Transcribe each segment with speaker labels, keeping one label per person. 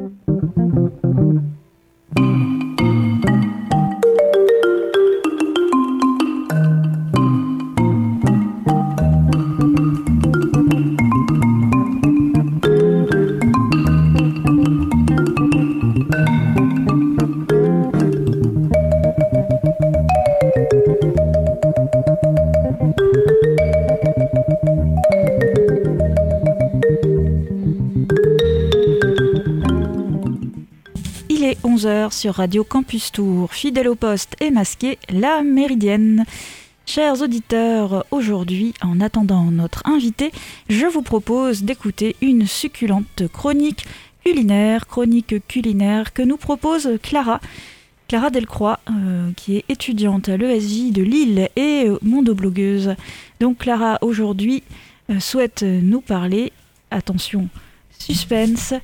Speaker 1: Sur Radio Campus Tour, fidèle au poste et masqué, la Méridienne. Chers auditeurs, aujourd'hui, en attendant notre invité, je vous propose d'écouter une succulente chronique culinaire que nous propose Clara Delcroix, qui est étudiante à l'ESJ de Lille et mondoblogueuse. Donc Clara, aujourd'hui, souhaite nous parler, attention, suspense.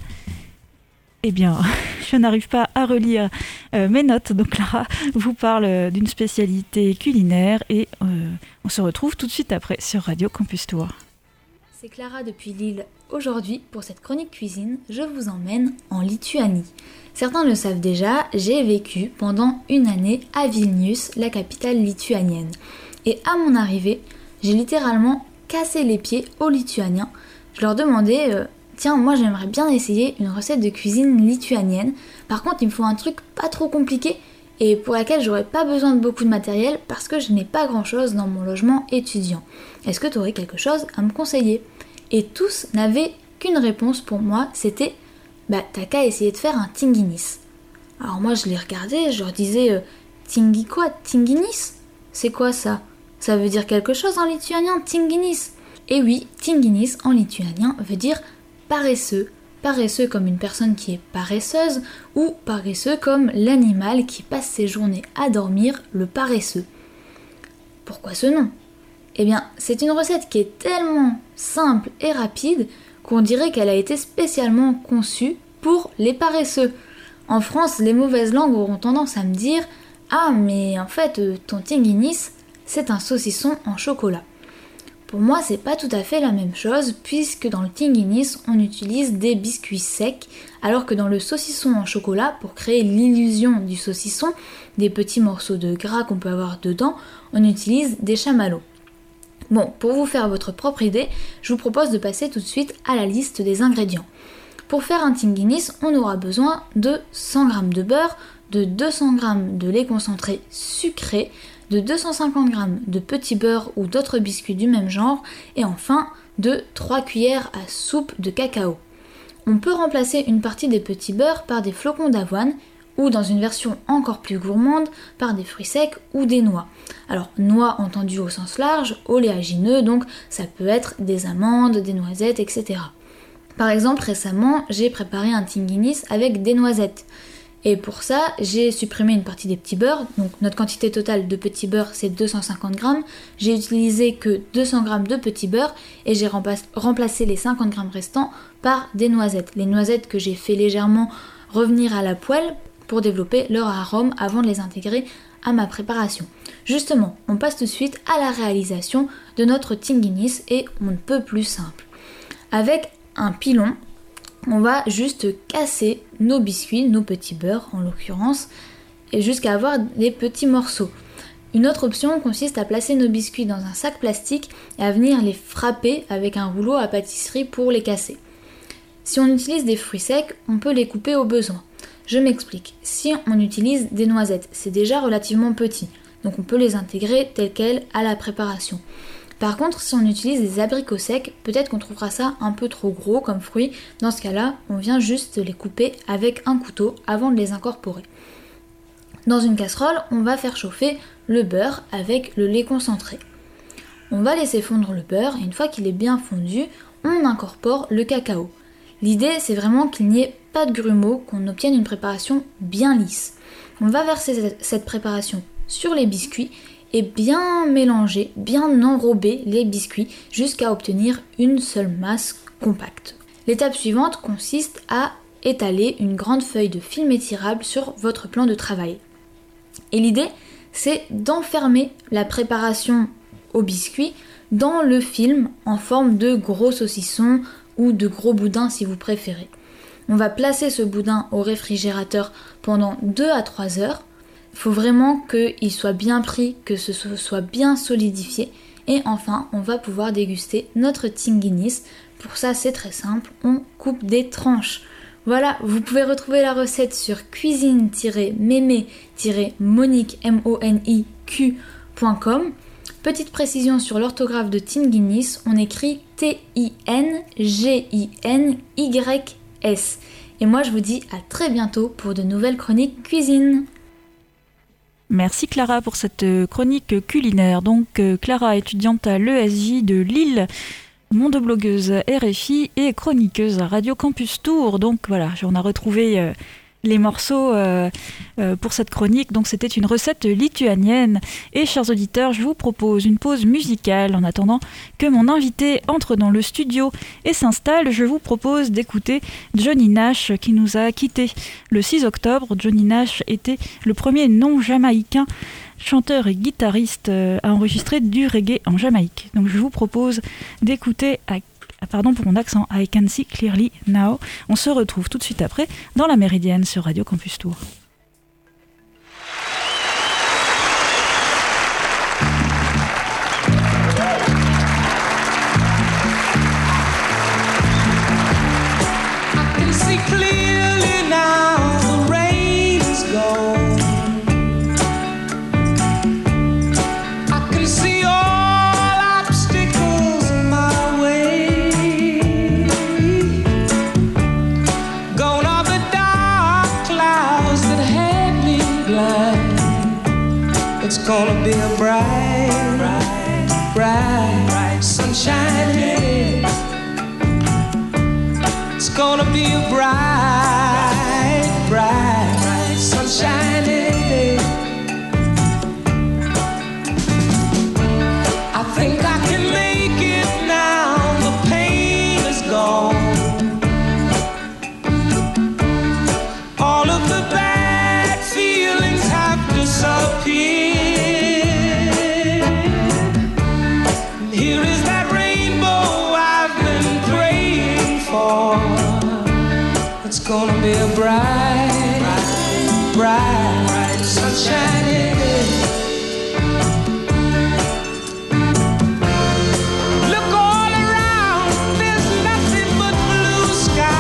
Speaker 1: Eh bien, je n'arrive pas à relire mes notes, donc Clara vous parle d'une spécialité culinaire et on se retrouve tout de suite après sur Radio Campus Tour.
Speaker 2: C'est Clara depuis Lille. Aujourd'hui, pour cette chronique cuisine, je vous emmène en Lituanie. Certains le savent déjà, j'ai vécu pendant une année à Vilnius, la capitale lituanienne. Et à mon arrivée, j'ai littéralement cassé les pieds aux Lituaniens. Je leur demandais... Tiens, moi j'aimerais bien essayer une recette de cuisine lituanienne. Par contre, il me faut un truc pas trop compliqué et pour laquelle j'aurais pas besoin de beaucoup de matériel parce que je n'ai pas grand chose dans mon logement étudiant. Est-ce que tu aurais quelque chose à me conseiller ? Et tous n'avaient qu'une réponse pour moi, c'était t'as qu'à essayer de faire un tinginis. Alors moi je les regardais, je leur disais tingi quoi ? Tinginis ? C'est quoi ça ? Ça veut dire quelque chose en lituanien, tinginis ? Et oui, tinginis en lituanien veut dire paresseux comme une personne qui est paresseuse ou paresseux comme l'animal qui passe ses journées à dormir, le paresseux. Pourquoi ce nom ? Eh bien, c'est une recette qui est tellement simple et rapide qu'on dirait qu'elle a été spécialement conçue pour les paresseux. En France, les mauvaises langues auront tendance à me dire « Ah, mais en fait, ton tinginis, c'est un saucisson en chocolat ». Pour moi, c'est pas tout à fait la même chose puisque dans le tinginis, on utilise des biscuits secs alors que dans le saucisson en chocolat, pour créer l'illusion du saucisson, des petits morceaux de gras qu'on peut avoir dedans, on utilise des chamallows. Bon, pour vous faire votre propre idée, je vous propose de passer tout de suite à la liste des ingrédients. Pour faire un tinginis, on aura besoin de 100 g de beurre, de 200 g de lait concentré sucré, de 250 g de petit beurre ou d'autres biscuits du même genre et enfin de 3 cuillères à soupe de cacao. On peut remplacer une partie des petits beurres par des flocons d'avoine ou dans une version encore plus gourmande par des fruits secs ou des noix. Alors noix entendu au sens large, oléagineux, donc ça peut être des amandes, des noisettes, etc. Par exemple récemment j'ai préparé un tinginis avec des noisettes. Et pour ça, j'ai supprimé une partie des petits beurres, donc notre quantité totale de petits beurres c'est 250 g. J'ai utilisé que 200 g de petits beurres et j'ai remplacé les 50 g restants par des noisettes. Les noisettes que j'ai fait légèrement revenir à la poêle pour développer leur arôme avant de les intégrer à ma préparation. Justement, on passe tout de suite à la réalisation de notre tinginis et on ne peut plus simple. Avec un pilon, on va juste casser nos biscuits, nos petits beurres en l'occurrence, et jusqu'à avoir des petits morceaux. Une autre option consiste à placer nos biscuits dans un sac plastique et à venir les frapper avec un rouleau à pâtisserie pour les casser. Si on utilise des fruits secs, on peut les couper au besoin. Je m'explique. Si on utilise des noisettes, c'est déjà relativement petit, donc on peut les intégrer telles quelles à la préparation. Par contre, si on utilise des abricots secs, peut-être qu'on trouvera ça un peu trop gros comme fruit. Dans ce cas-là, on vient juste les couper avec un couteau avant de les incorporer. Dans une casserole, on va faire chauffer le beurre avec le lait concentré. On va laisser fondre le beurre et une fois qu'il est bien fondu, on incorpore le cacao. L'idée, c'est vraiment qu'il n'y ait pas de grumeaux, qu'on obtienne une préparation bien lisse. On va verser cette préparation sur les biscuits et bien mélanger, bien enrober les biscuits jusqu'à obtenir une seule masse compacte. L'étape suivante consiste à étaler une grande feuille de film étirable sur votre plan de travail. Et l'idée, c'est d'enfermer la préparation au biscuit dans le film en forme de gros saucissons ou de gros boudins si vous préférez. On va placer ce boudin au réfrigérateur pendant 2 à 3 heures. Il faut vraiment qu'il soit bien pris, que ce soit bien solidifié. Et enfin, on va pouvoir déguster notre tinguinis. Pour ça, c'est très simple, on coupe des tranches. Voilà, vous pouvez retrouver la recette sur cuisine-mémé-monique.com. Petite précision sur l'orthographe de tinguinis, on écrit Tinginys. Et moi, je vous dis à très bientôt pour de nouvelles chroniques cuisine.
Speaker 1: Merci Clara pour cette chronique culinaire. Donc Clara, étudiante à l'ESJ de Lille, mondoblogueuse RFI et chroniqueuse à Radio Campus Tour. Donc voilà, on a retrouvé les morceaux pour cette chronique. Donc c'était une recette lituanienne. Et chers auditeurs, je vous propose une pause musicale. En attendant que mon invité entre dans le studio et s'installe, je vous propose d'écouter Johnny Nash qui nous a quittés le 6 octobre. Johnny Nash était le premier non-jamaïcain chanteur et guitariste à enregistrer du reggae en Jamaïque. Donc je vous propose d'écouter, pardon pour mon accent, I Can See Clearly Now. On se retrouve tout de suite après dans la Méridienne sur Radio Campus Tour.
Speaker 3: It's gonna be a bright, bright, bright, sunshine day. It's gonna be a bright, bright, sunshine day. I think I can make it now. The pain is gone. All of the bad feelings have disappeared. It's gonna be a bright, bright, bright, sunshine day. Look all around, there's nothing but blue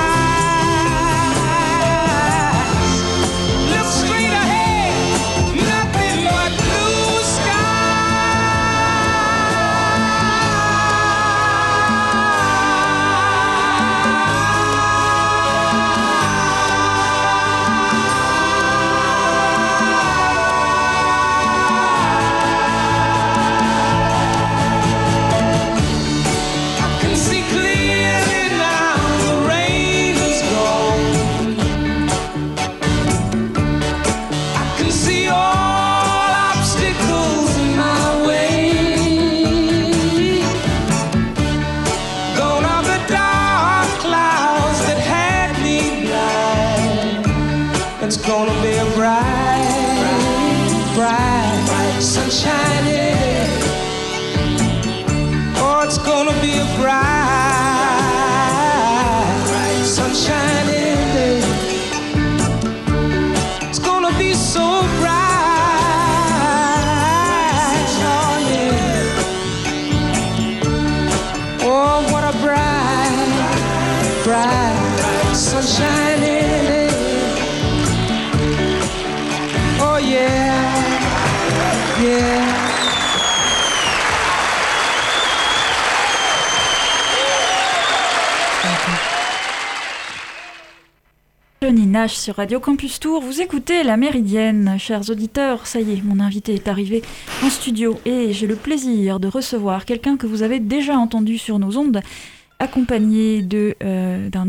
Speaker 3: skies. Look straight ahead, nothing but blue
Speaker 1: Johnny Nash sur Radio Campus Tour, vous écoutez La Méridienne. Chers auditeurs, ça y est, mon invité est arrivé en studio et j'ai le plaisir de recevoir quelqu'un que vous avez déjà entendu sur nos ondes, accompagné d'un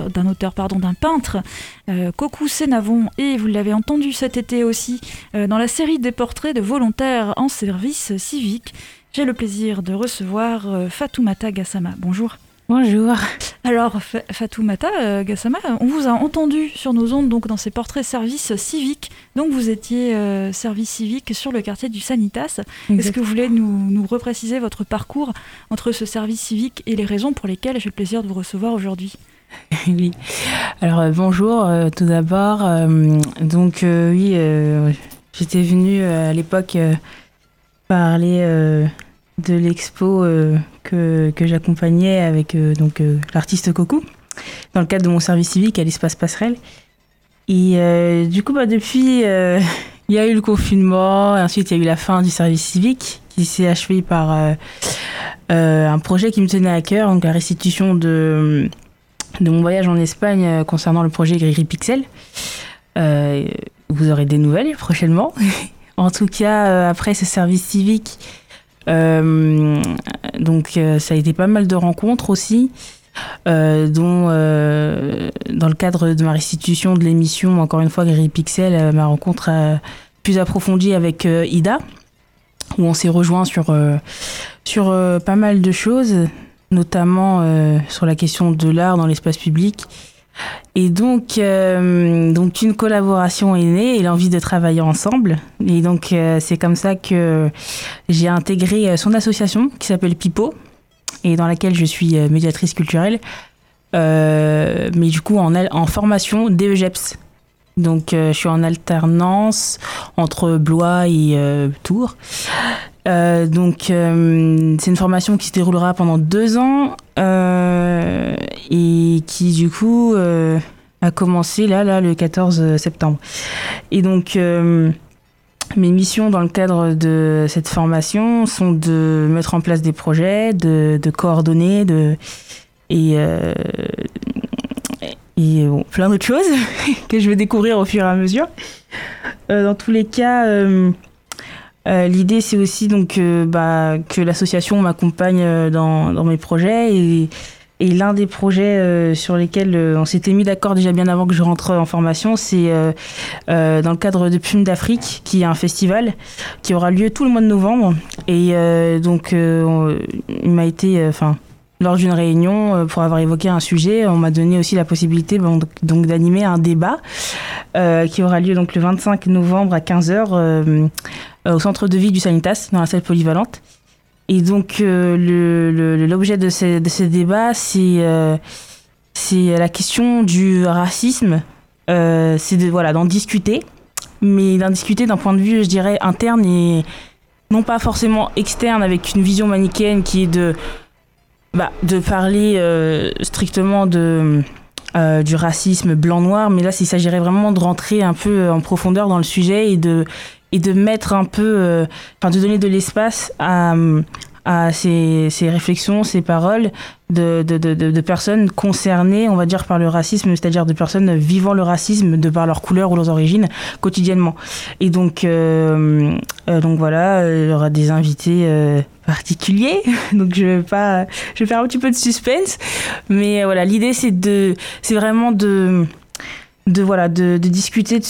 Speaker 1: peintre, Kokou Sénavon, et vous l'avez entendu cet été aussi dans la série des portraits de volontaires en service civique. J'ai le plaisir de recevoir Fatoumata Gassama. Bonjour.
Speaker 4: Bonjour.
Speaker 1: Alors Fatoumata Gassama, on vous a entendu sur nos ondes donc dans ces portraits service civique. Donc vous étiez service civique sur le quartier du Sanitas. Exactement. Est-ce que vous voulez nous repréciser votre parcours entre ce service civique et les raisons pour lesquelles j'ai le plaisir de vous recevoir aujourd'hui ?
Speaker 4: Oui. Alors bonjour tout d'abord. Oui, j'étais venue à l'époque parler de l'expo que j'accompagnais avec l'artiste Coco dans le cadre de mon service civique à l'espace Passerelle. Et du coup, depuis, il y a eu le confinement, et ensuite il y a eu la fin du service civique qui s'est achevé par un projet qui me tenait à cœur, donc la restitution de mon voyage en Espagne concernant le projet Gris Pixel. Vous aurez des nouvelles prochainement. En tout cas, après ce service civique, ça a été pas mal de rencontres aussi, dont dans le cadre de ma restitution de l'émission, encore une fois, Gris Pixel, ma rencontre plus approfondie avec Ida, où on s'est rejoint sur pas mal de choses, notamment sur la question de l'art dans l'espace public. Et donc une collaboration est née et l'envie de travailler ensemble. Et donc c'est comme ça que j'ai intégré son association qui s'appelle Pipo et dans laquelle je suis médiatrice culturelle, mais du coup en formation DEGEPS. Donc je suis en alternance entre Blois et Tours. C'est une formation qui se déroulera pendant 2 ans et qui du coup a commencé là le 14 septembre. Et donc mes missions dans le cadre de cette formation sont de mettre en place des projets, de coordonner, et plein d'autres choses que je vais découvrir au fur et à mesure. Dans tous les cas, l'idée c'est aussi donc que l'association m'accompagne dans mes projets et l'un des projets sur lesquels on s'était mis d'accord déjà bien avant que je rentre en formation, c'est dans le cadre de Plume d'Afrique, qui est un festival qui aura lieu tout le mois de novembre. Et il m'a été, lors d'une réunion, pour avoir évoqué un sujet, on m'a donné aussi la possibilité donc d'animer un débat qui aura lieu donc le 25 novembre à 15h au centre de vie du Sanitas, dans la salle polyvalente. Et donc l'objet de ce débat, c'est la question du racisme. C'est d'en discuter, mais d'en discuter d'un point de vue, je dirais, interne et non pas forcément externe, avec une vision manichéenne qui est de parler strictement du racisme blanc-noir, mais là il s'agirait vraiment de rentrer un peu en profondeur dans le sujet et de mettre un peu, de donner de l'espace à ces réflexions, ces paroles de personnes concernées, on va dire, par le racisme, c'est-à-dire de personnes vivant le racisme de par leur couleur ou leurs origines quotidiennement. Et donc voilà, il y aura des invités particuliers, donc je vais faire un petit peu de suspense, mais voilà, l'idée c'est vraiment de discuter de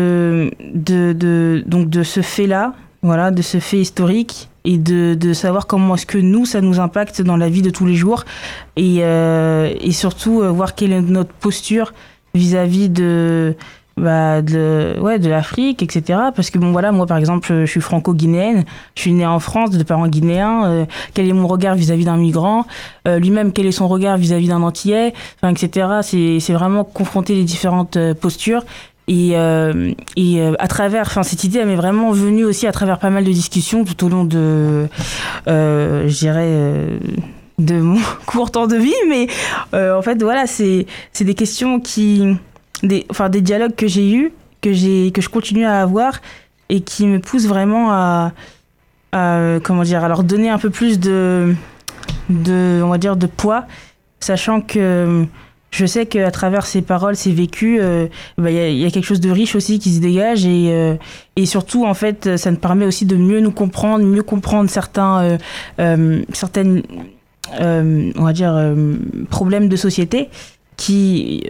Speaker 4: ce fait-là, voilà, de ce fait historique, et de savoir comment est-ce que ça nous impacte dans la vie de tous les jours, et surtout voir quelle est notre posture vis-à-vis de l'Afrique, etc. Parce que moi par exemple, je suis franco-guinéenne, je suis née en France de parents guinéens. Quel est mon regard vis-à-vis d'un migrant, lui-même quel est son regard vis-à-vis d'un Antillais, etc. C'est vraiment confronter les différentes postures. Et à travers, cette idée, elle m'est vraiment venue aussi à travers pas mal de discussions tout au long de mon court temps de vie. Mais en fait, voilà, c'est des questions des dialogues que j'ai eus, que je continue à avoir et qui me poussent vraiment à leur donner un peu plus de poids, sachant que je sais qu'à travers ces paroles, ces vécus, y a quelque chose de riche aussi qui se dégage, et surtout, en fait, ça nous permet aussi de mieux nous comprendre, certaines, problèmes de société qui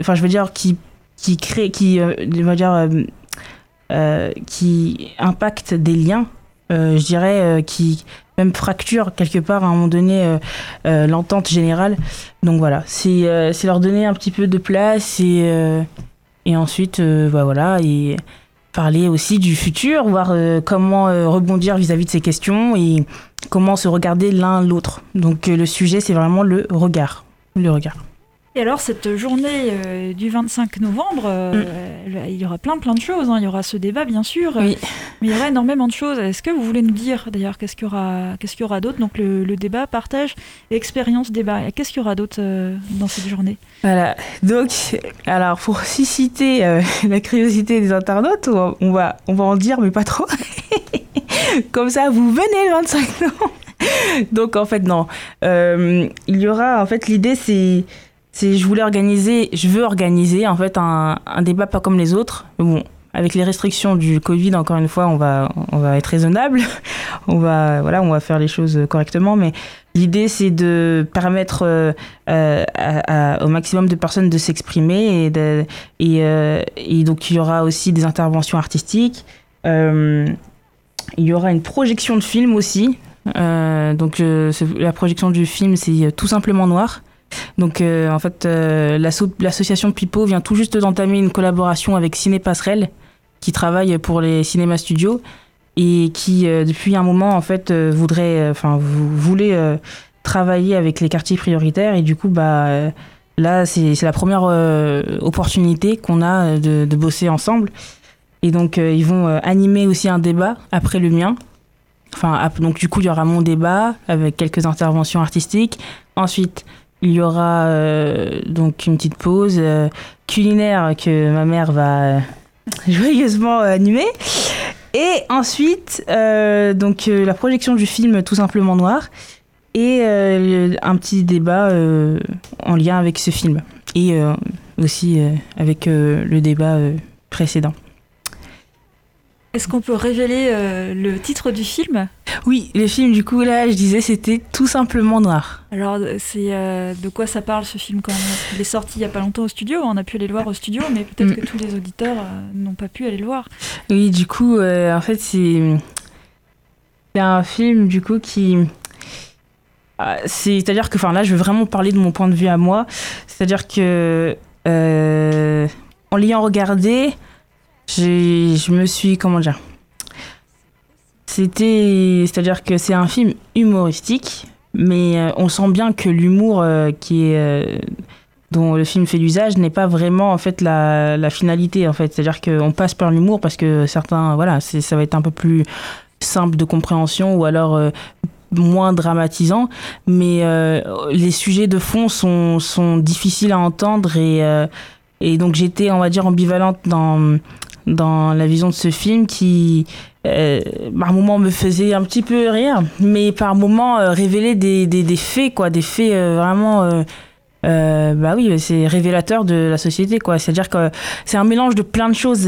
Speaker 4: impactent des liens, qui même fracturent quelque part à un moment donné l'entente générale. Donc voilà, c'est leur donner un petit peu de place, et ensuite et parler aussi du futur, voir comment rebondir vis-à-vis de ces questions et comment se regarder l'un l'autre. Donc le sujet, c'est vraiment le regard.
Speaker 1: Et alors, cette journée du 25 novembre, il y aura plein de choses. Il y aura ce débat, bien sûr,
Speaker 4: Oui.
Speaker 1: mais il y aura énormément de choses. Est-ce que vous voulez nous dire, d'ailleurs, qu'est-ce qu'il y aura d'autre? Donc, le débat, partage, expérience, débat. Et qu'est-ce qu'il y aura d'autre dans cette journée?
Speaker 4: Voilà. Donc, alors, pour susciter la curiosité des internautes, on va en dire, mais pas trop. Comme ça, vous venez le 25 novembre. Donc, en fait, non. Il y aura, en fait, l'idée, c'est je veux organiser en fait un débat pas comme les autres. Bon, avec les restrictions du Covid, encore une fois, on va être raisonnable. on va faire les choses correctement. Mais l'idée, c'est de permettre au maximum de personnes de s'exprimer et donc il y aura aussi des interventions artistiques. Il y aura une projection de film aussi. Donc la projection du film, c'est Tout simplement noir. Donc en fait l'association Pipo vient tout juste d'entamer une collaboration avec Ciné Passerelle qui travaille pour les cinémas studios et qui depuis un moment en fait voulait travailler avec les quartiers prioritaires et du coup là c'est la première opportunité qu'on a de bosser ensemble et donc ils vont animer aussi un débat après le mien. Donc du coup il y aura mon débat avec quelques interventions artistiques. Ensuite il y aura donc une petite pause culinaire que ma mère va joyeusement animer. Et ensuite, la projection du film Tout simplement noir et un petit débat en lien avec ce film. Et aussi avec le débat précédent.
Speaker 1: Est-ce qu'on peut révéler le titre du film?
Speaker 4: Oui, le film, du coup, là, je disais, c'était Tout simplement noir.
Speaker 1: Alors, c'est de quoi ça parle, ce film, quand même? Il est sorti il n'y a pas longtemps au studio, on a pu aller le voir au studio, mais peut-être que tous les auditeurs n'ont pas pu aller le voir.
Speaker 4: Oui, du coup, en fait, c'est un film, du coup, qui... C'est-à-dire que, là, je vais vraiment parler de mon point de vue à moi. C'est-à-dire que, en l'ayant regardé... Je me suis... Comment dire? C'est-à-dire que c'est un film humoristique, mais on sent bien que l'humour dont le film fait l'usage n'est pas vraiment en fait la finalité en fait. C'est-à-dire qu'on passe par l'humour parce que certains, ça va être un peu plus simple de compréhension ou alors moins dramatisant, mais les sujets de fond sont difficiles à entendre et donc j'étais, on va dire, ambivalente dans la vision de ce film qui, par moments, me faisait un petit peu rire, mais par moments révélait des faits, quoi, des faits vraiment... oui, c'est révélateur de la société, quoi. C'est-à-dire que c'est un mélange de plein de choses.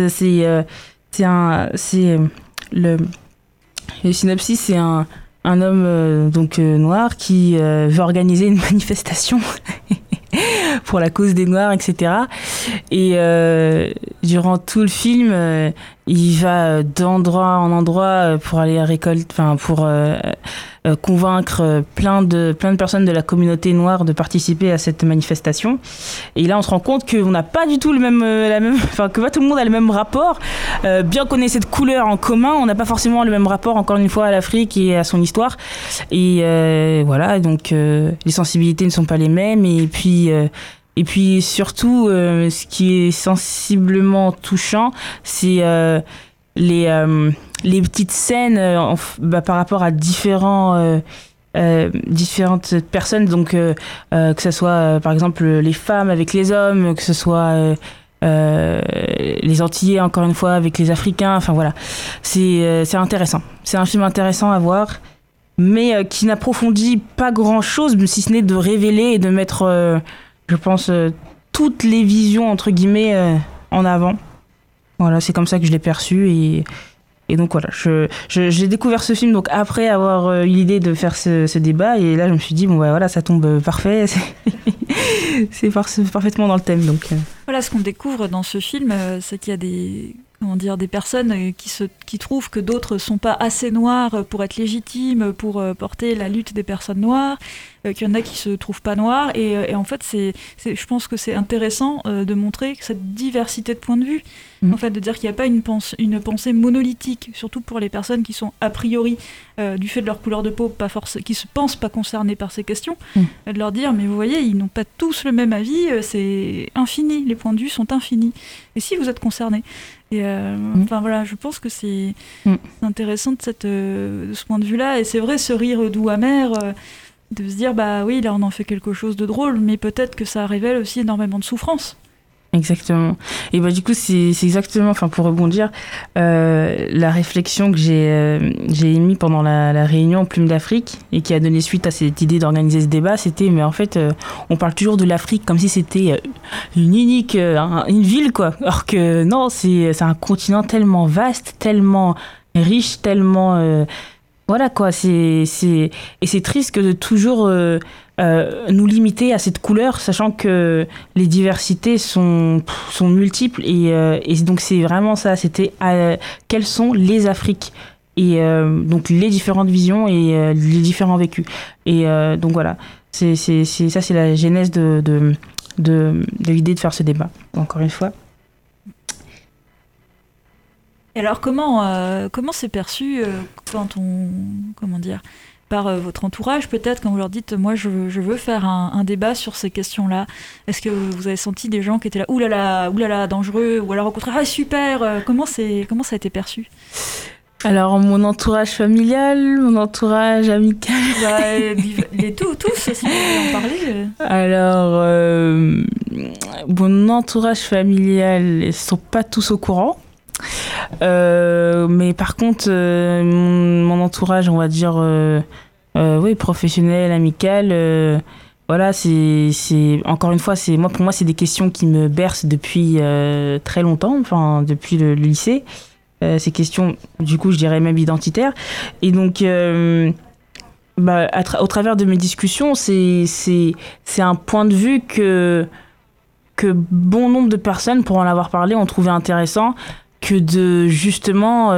Speaker 4: Le synopsis, c'est un homme noir qui veut organiser une manifestation pour la cause des Noirs, etc. Et durant tout le film, il va d'endroit en endroit pour aller convaincre plein de personnes de la communauté noire de participer à cette manifestation. Et là, on se rend compte qu'on n'a pas du tout que pas tout le monde a le même rapport. Bien qu'on ait cette couleur en commun, on n'a pas forcément le même rapport, encore une fois, à l'Afrique et à son histoire. Et voilà, donc les sensibilités ne sont pas les mêmes. Et puis surtout, ce qui est sensiblement touchant, c'est les petites scènes par rapport à différentes personnes, donc que ce soit par exemple les femmes avec les hommes, que ce soit les Antillais encore une fois avec les Africains, enfin voilà, c'est intéressant. C'est un film intéressant à voir, mais qui n'approfondit pas grand chose, si ce n'est de révéler et de mettre je pense toutes les visions entre guillemets en avant. Voilà, c'est comme ça que je l'ai perçu et donc voilà, j'ai découvert ce film donc après avoir eu l'idée de faire ce débat et là je me suis dit voilà, ça tombe parfait, c'est parfaitement dans le thème donc.
Speaker 1: Voilà, ce qu'on découvre dans ce film, c'est qu'il y a des personnes qui trouvent que d'autres sont pas assez noirs pour être légitimes, pour porter la lutte des personnes noires. qu'il y en a qui se trouvent pas noirs, et en fait, je pense que c'est intéressant de montrer cette diversité de points de vue, en fait, de dire qu'il n'y a pas une pensée monolithique, surtout pour les personnes qui sont a priori, du fait de leur couleur de peau, qui se pensent pas concernées par ces questions, de leur dire, mais vous voyez, ils n'ont pas tous le même avis, c'est infini, les points de vue sont infinis, et si vous êtes concernés. Et enfin voilà, je pense que c'est intéressant de ce point de vue-là, et c'est vrai, ce rire doux amer, de se dire, bah oui, là on en fait quelque chose de drôle, mais peut-être que ça révèle aussi énormément de souffrance.
Speaker 4: Exactement. Et bah du coup c'est exactement, enfin pour rebondir, la réflexion que j'ai émise pendant la réunion Plume d'Afrique et qui a donné suite à cette idée d'organiser ce débat, c'était mais en fait on parle toujours de l'Afrique comme si c'était une ville quoi, alors que non, c'est un continent tellement vaste, tellement riche, tellement voilà quoi, et c'est triste que de toujours nous limiter à cette couleur, sachant que les diversités sont multiples, et donc c'est vraiment ça, c'était quelles sont les Afriques, et donc les différentes visions et les différents vécus, et donc voilà, c'est la genèse de l'idée de faire ce débat, encore une fois.
Speaker 1: Et alors comment c'est perçu quand par votre entourage peut-être, quand vous leur dites moi je veux faire un débat sur ces questions-là? Est-ce que vous avez senti des gens qui étaient là oulala dangereux, ou alors au contraire super, comment ça a été perçu?
Speaker 4: Alors mon entourage familial, mon entourage amical,
Speaker 1: tous si vous voulez en parler.
Speaker 4: Alors mon entourage familial, ils sont pas tous au courant. Mais par contre mon entourage, on va dire oui, professionnel, amical, voilà, c'est encore une fois, pour moi c'est des questions qui me bercent depuis très longtemps, enfin depuis le lycée, ces questions du coup je dirais même identitaires, et donc au travers de mes discussions c'est un point de vue que bon nombre de personnes, pour en avoir parlé, ont trouvé intéressant, que de justement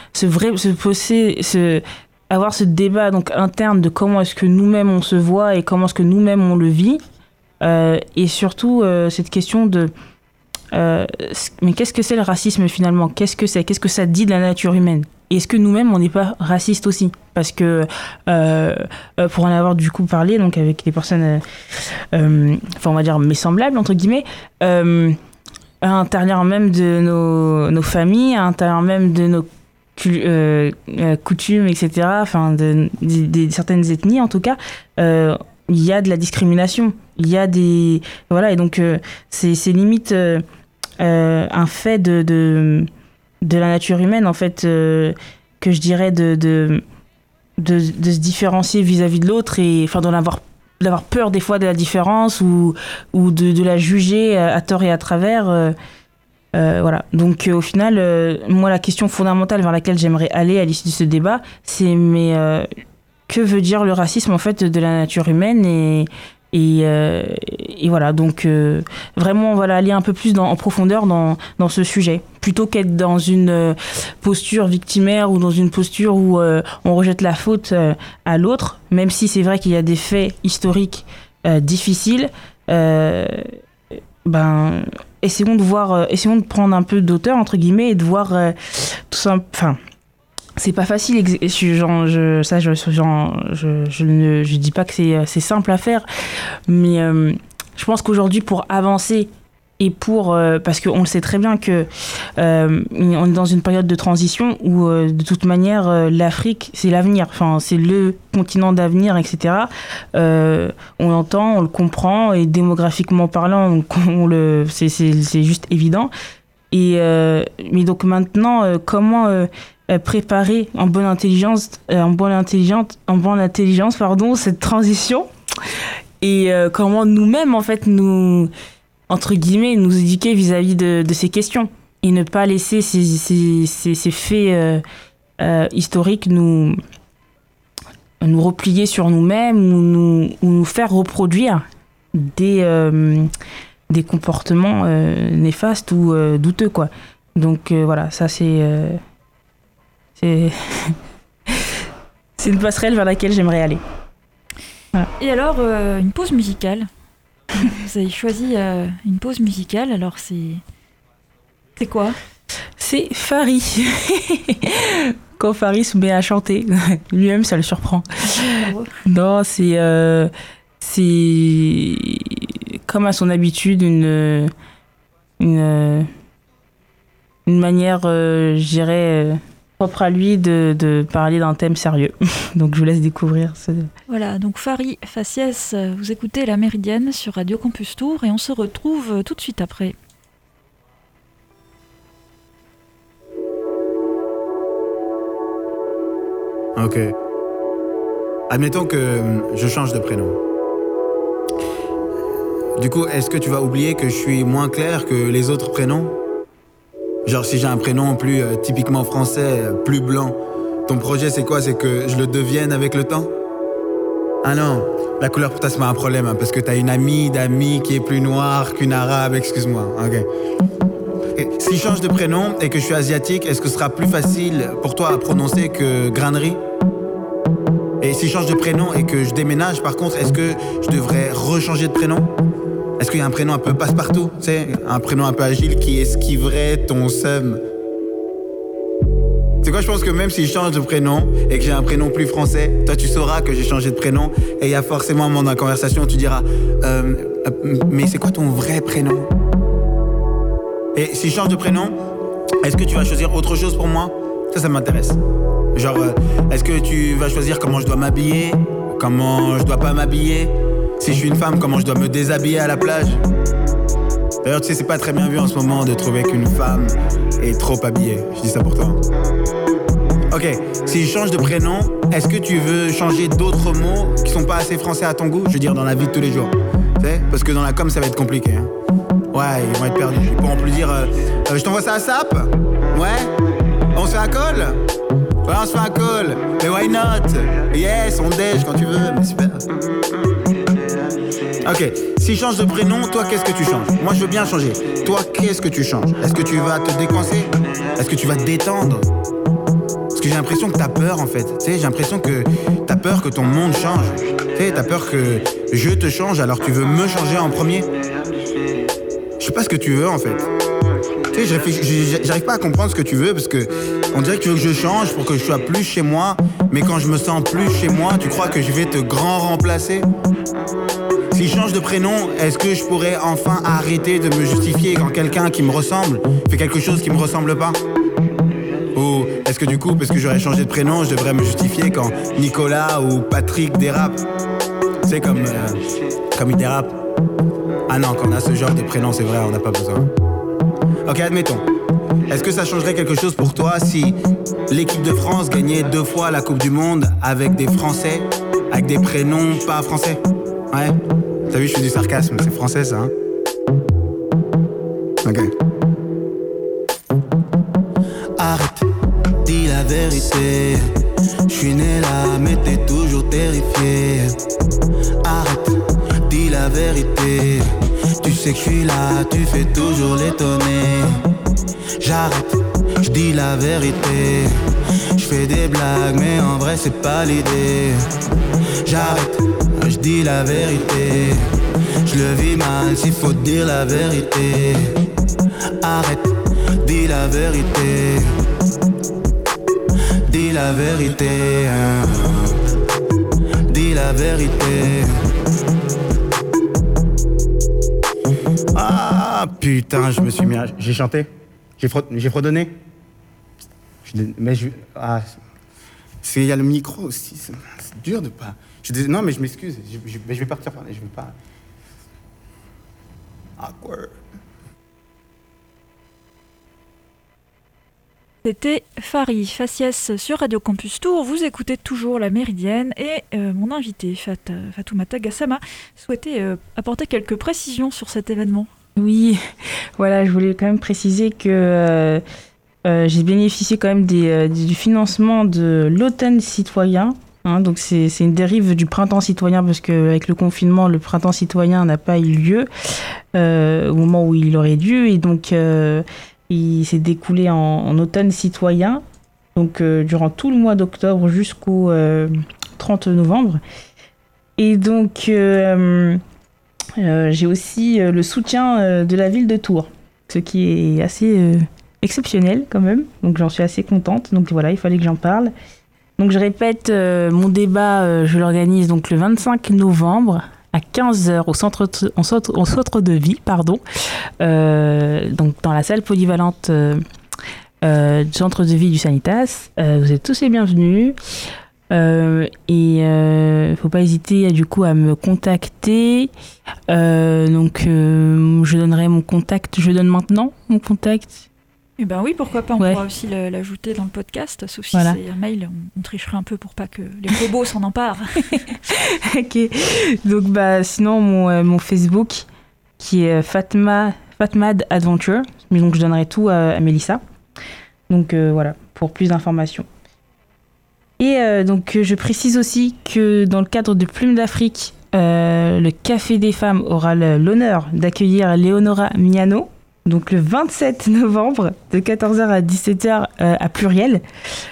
Speaker 4: avoir ce débat donc interne de comment est-ce que nous-mêmes on se voit et comment est-ce que nous-mêmes on le vit, et surtout cette question de mais qu'est-ce que c'est le racisme finalement, qu'est-ce que ça dit de la nature humaine, et est-ce que nous-mêmes on n'est pas racistes aussi, parce que pour en avoir du coup parlé donc avec des personnes enfin on va dire mes semblables entre guillemets, à l'intérieur même de nos familles, à l'intérieur même de nos coutumes, etc., enfin de certaines ethnies en tout cas, il y a de la discrimination, il y a des voilà, et donc c'est limite un fait de la nature humaine en fait, que je dirais de se différencier vis-à-vis de l'autre, et enfin d'avoir peur des fois de la différence, ou de la juger à tort et à travers, voilà. Donc au final, moi la question fondamentale vers laquelle j'aimerais aller à l'issue de ce débat, c'est que veut dire le racisme en fait de la nature humaine, et voilà, donc vraiment voilà, aller un peu plus en profondeur dans ce sujet, plutôt qu'être dans une posture victimaire ou dans une posture où on rejette la faute à l'autre, même si c'est vrai qu'il y a des faits historiques difficiles. Essayons de prendre un peu d'auteur entre guillemets, et de voir tout ça. Enfin, c'est pas facile, je dis pas que c'est simple à faire, mais je pense qu'aujourd'hui, pour avancer, et parce qu'on le sait très bien que on est dans une période de transition où de toute manière l'Afrique c'est l'avenir, enfin c'est le continent d'avenir, etc. On l'entend, on le comprend, et démographiquement parlant c'est juste évident, et mais donc maintenant comment préparer en bonne intelligence cette transition, et comment nous-mêmes en fait entre guillemets nous éduquer vis-à-vis de ces questions, et ne pas laisser ces faits historiques nous replier sur nous-mêmes, ou nous faire reproduire des comportements néfastes ou douteux quoi. Donc voilà, ça c'est une passerelle vers laquelle j'aimerais aller.
Speaker 1: Voilà. Et alors, une pause musicale. Vous avez choisi une pause musicale, alors c'est quoi?
Speaker 4: C'est Fari. Quand Fari se met à chanter, lui-même, ça le surprend. Non, c'est comme à son habitude une manière, je dirais, propre à lui de parler d'un thème sérieux. Donc je vous laisse découvrir.
Speaker 1: Voilà, donc Fari Faciès, vous écoutez La Méridienne sur Radio Campus Tour et on se retrouve tout de suite après.
Speaker 5: Ok. Admettons que je change de prénom. Du coup, est-ce que tu vas oublier que je suis moins clair que les autres prénoms? Genre si j'ai un prénom plus typiquement français, plus blanc, ton projet c'est quoi? C'est que je le devienne avec le temps? Ah non, la couleur pour toi c'est pas un problème, hein, parce que t'as une amie d'amis qui est plus noire qu'une arabe, excuse-moi. Ok. Et si je change de prénom et que je suis asiatique, est-ce que ce sera plus facile pour toi à prononcer que grainerie? Et si je change de prénom et que je déménage, par contre, est-ce que je devrais rechanger de prénom? Est-ce qu'il y a un prénom un peu passe-partout? Tu sais, un prénom un peu agile qui esquiverait ton seum? C'est quoi, je pense que même si je change de prénom et que j'ai un prénom plus français, toi tu sauras que j'ai changé de prénom et il y a forcément un moment dans la conversation où tu diras mais c'est quoi ton vrai prénom? Et si je change de prénom, est-ce que tu vas choisir autre chose pour moi? Ça m'intéresse. Genre, est-ce que tu vas choisir comment je dois m'habiller? Comment je dois pas m'habiller? Si je suis une femme, comment je dois me déshabiller à la plage? D'ailleurs, tu sais, c'est pas très bien vu en ce moment de trouver qu'une femme est trop habillée. Je dis ça pour toi. Ok, si je change de prénom, est-ce que tu veux changer d'autres mots qui sont pas assez français à ton goût? Je veux dire, dans la vie de tous les jours. Tu sais, parce que dans la com, ça va être compliqué. Hein. Ouais, ils vont être perdus. Ils pourront plus dire je t'envoie ça à SAP? Ouais? On se fait un call? Ouais, on se fait un call. Mais why not? Yes, on déj quand tu veux. Mais super. Ok, si je change de prénom, toi, qu'est-ce que tu changes? Moi, je veux bien changer. Toi, qu'est-ce que tu changes? Est-ce que tu vas te décoincer? Est-ce que tu vas te détendre? Parce que j'ai l'impression que t'as peur, en fait. Tu sais, j'ai l'impression que t'as peur que ton monde change. Tu sais, t'as peur que je te change, alors tu veux me changer en premier. Je sais pas ce que tu veux, en fait. Tu sais, j'arrive pas à comprendre ce que tu veux, parce que on dirait que tu veux que je change pour que je sois plus chez moi, mais quand je me sens plus chez moi, tu crois que je vais te grand remplacer? Si je change de prénom, est-ce que je pourrais enfin arrêter de me justifier quand quelqu'un qui me ressemble fait quelque chose qui me ressemble pas? Ou est-ce que du coup, parce que j'aurais changé de prénom, je devrais me justifier quand Nicolas ou Patrick dérapent? C'est comme il dérape. Ah non, quand on a ce genre de prénom, c'est vrai, on n'a pas besoin. Ok, admettons. Est-ce que ça changerait quelque chose pour toi si l'équipe de France gagnait 2 fois la Coupe du Monde avec des Français, avec des prénoms pas français? Ouais. T'as vu, je fais du sarcasme, c'est français ça, hein? Ok.
Speaker 6: Arrête, dis la vérité. Je suis né là, mais t'es toujours terrifié. Arrête, dis la vérité. Tu sais que je suis là, tu fais toujours l'étonner. J'arrête, je dis la vérité. Je fais des blagues, mais en vrai c'est pas l'idée. J'arrête, je dis la vérité. Je le vis mal, s'il faut dire la vérité. Arrête, dis la vérité. Dis la vérité. Dis la vérité.
Speaker 5: Ah putain, je me suis mis à... J'ai chanté? J'ai fredonné? Mais je... Ah... Il y a le micro aussi, c'est dur de pas... Non mais je m'excuse, je vais partir parler, je vais pas... Awkward.
Speaker 1: C'était Fari Faciès sur Radio Campus Tour. Vous écoutez toujours La Méridienne et mon invité Fatoumata Gassama souhaitait apporter quelques précisions sur cet événement.
Speaker 4: Oui, voilà, je voulais quand même préciser que j'ai bénéficié quand même du financement de l'automne citoyen. Hein, donc c'est une dérive du printemps citoyen parce qu'avec le confinement, le printemps citoyen n'a pas eu lieu au moment où il aurait dû. Et donc il s'est découlé en automne citoyen, donc durant tout le mois d'octobre jusqu'au 30 novembre. Et donc, j'ai aussi le soutien de la ville de Tours, ce qui est assez exceptionnel quand même. Donc, j'en suis assez contente. Donc, voilà, il fallait que j'en parle. Donc, je répète, mon débat, je l'organise donc le 25 novembre à 15h au centre de vie, donc dans la salle polyvalente du centre de vie du Sanitas. Vous êtes tous les bienvenus. Faut pas hésiter du coup à me contacter. Je donnerai mon contact. Je donne maintenant mon contact.
Speaker 1: Eh ben oui, pourquoi pas, on
Speaker 4: Ouais.
Speaker 1: pourra aussi l'ajouter dans le podcast, sauf si
Speaker 4: Voilà.
Speaker 1: c'est un mail, on trichera un peu pour pas que les robots s'en emparent.
Speaker 4: Ok. Donc sinon mon Facebook qui est Fatmad Adventure. Mais donc je donnerai tout à Mélissa. Donc voilà, pour plus d'informations. Et je précise aussi que dans le cadre de Plume d'Afrique, le Café des Femmes aura l'honneur d'accueillir Léonora Miano, donc le 27 novembre, de 14h à 17h à Pluriel.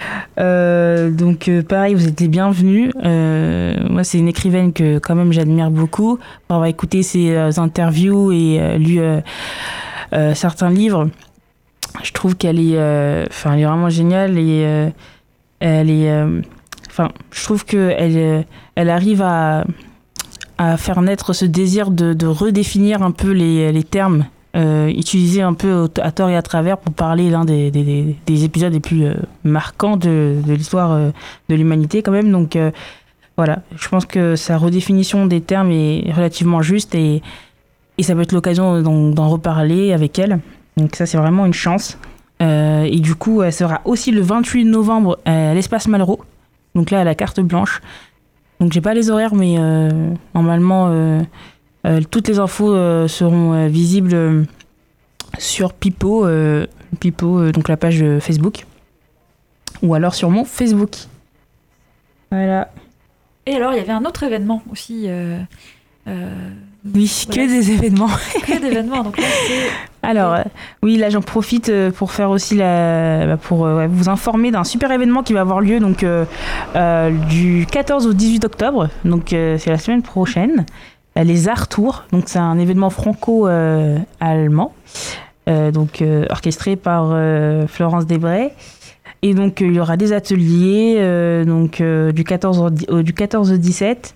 Speaker 4: Pareil, vous êtes les bienvenus. Moi, c'est une écrivaine que quand même j'admire beaucoup. Pour avoir écouté ses interviews et lu certains livres, je trouve qu'elle est, elle est vraiment géniale et elle est, je trouve que elle arrive à faire naître ce désir de redéfinir un peu les termes utilisés un peu à tort et à travers pour parler d'un des épisodes les plus marquants de l'histoire de l'humanité quand même. Donc voilà, je pense que sa redéfinition des termes est relativement juste et ça peut être l'occasion d'en reparler avec elle. Donc ça, c'est vraiment une chance. Et du coup, elle sera aussi le 28 novembre à l'Espace Malraux. Donc là, à la carte blanche. Donc j'ai pas les horaires, mais normalement, toutes les infos seront visibles sur Pipo, donc la page Facebook. Ou alors sur mon Facebook. Voilà.
Speaker 1: Et alors, il y avait un autre événement aussi.
Speaker 4: Oui,
Speaker 1: Voilà.
Speaker 4: que des événements.
Speaker 1: Que d'événements, donc là, c'est...
Speaker 4: Alors, oui, là, j'en profite pour faire aussi vous informer d'un super événement qui va avoir lieu donc, du 14 au 18 octobre. Donc, c'est la semaine prochaine. Les Arts Tours. Donc, c'est un événement franco-allemand. Orchestré par Florence Desbray. Et donc, il y aura des ateliers du 14 au 17.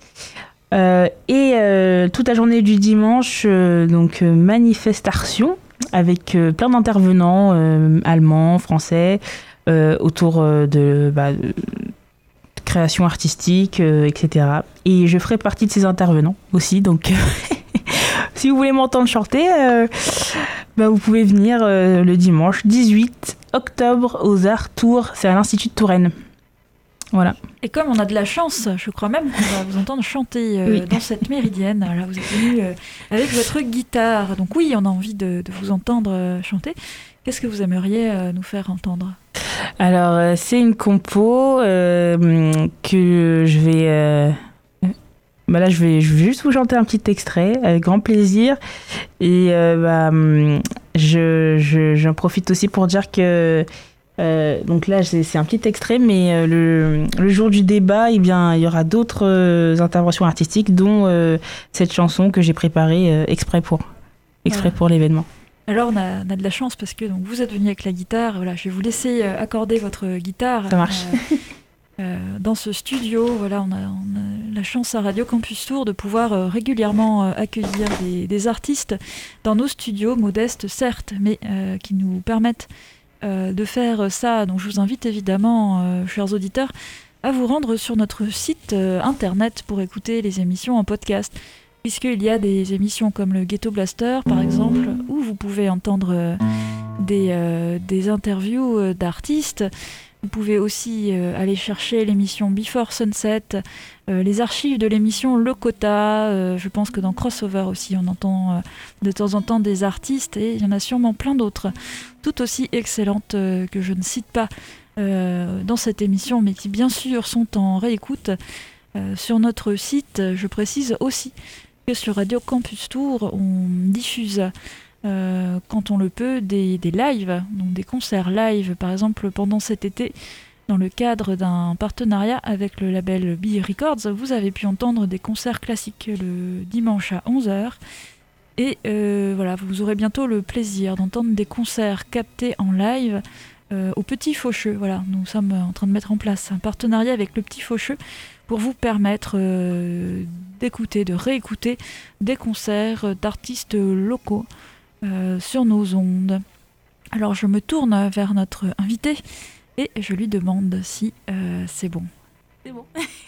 Speaker 4: Toute la journée du dimanche, manifestation avec plein d'intervenants allemands, français, autour de création artistique, etc. Et je ferai partie de ces intervenants aussi, donc si vous voulez m'entendre chanter, vous pouvez venir le dimanche 18 octobre aux Arts Tours, c'est à l'Institut de Touraine. Voilà.
Speaker 1: Et comme on a de la chance, je crois même qu'on va vous entendre chanter
Speaker 4: Oui.
Speaker 1: dans cette méridienne. Là, vous êtes venu avec votre guitare. Donc oui, on a envie de vous entendre chanter. Qu'est-ce que vous aimeriez nous faire entendre ?
Speaker 4: Alors, c'est une compo que je vais... là, je vais juste vous chanter un petit extrait avec grand plaisir. Et j'en profite aussi pour dire que... donc là, c'est un petit extrait, mais le jour du débat, il y aura d'autres interventions artistiques, dont cette chanson que j'ai préparée exprès pour l'événement.
Speaker 1: Alors on a de la chance parce que donc, vous êtes venu avec la guitare. Voilà, je vais vous laisser accorder votre guitare.
Speaker 4: Ça marche.
Speaker 1: Dans ce studio, voilà, on a la chance à Radio Campus Tours de pouvoir régulièrement accueillir des artistes dans nos studios, modestes certes, mais qui nous permettent de faire ça. Donc je vous invite évidemment, chers auditeurs, à vous rendre sur notre site internet pour écouter les émissions en podcast, puisqu'il y a des émissions comme le Ghetto Blaster par exemple, où vous pouvez entendre des interviews d'artistes. Vous pouvez aussi aller chercher l'émission Before Sunset, les archives de l'émission Le Quota. Je pense que dans Crossover aussi, on entend de temps en temps des artistes, et il y en a sûrement plein d'autres, tout aussi excellentes que je ne cite pas dans cette émission, mais qui bien sûr sont en réécoute sur notre site. Je précise aussi que sur Radio Campus Tours, on diffuse quand on le peut des lives, donc des concerts live. Par exemple, pendant cet été, Dans le cadre d'un partenariat avec le label Bee Records, vous avez pu entendre des concerts classiques le dimanche à 11h. Et voilà, vous aurez bientôt le plaisir d'entendre des concerts captés en live au Petit Faucheux. Voilà, nous sommes en train de mettre en place un partenariat avec le Petit Faucheux pour vous permettre d'écouter, de réécouter des concerts d'artistes locaux sur nos ondes. Alors je me tourne vers notre invité et je lui demande si c'est bon.
Speaker 4: C'est bon.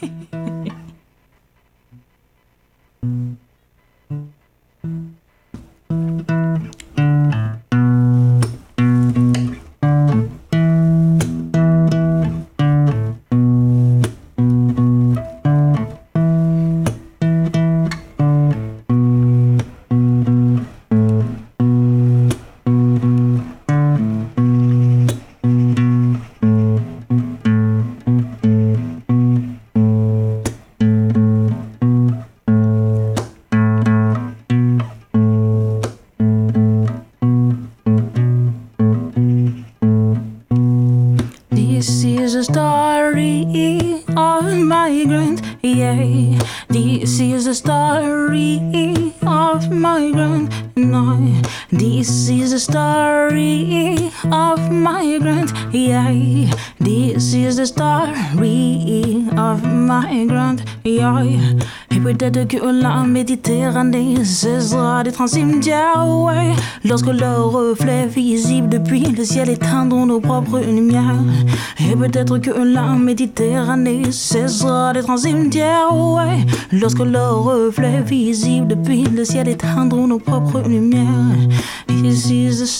Speaker 4: Peut-être que la Méditerranée cessera d'être un cimetière, ouais. Lorsque le reflet visible depuis le ciel éteindront nos propres lumières. Et peut-être que la Méditerranée cessera d'être un cimetière, ouais. Lorsque le reflet visible depuis le ciel éteindront nos propres lumières. This is the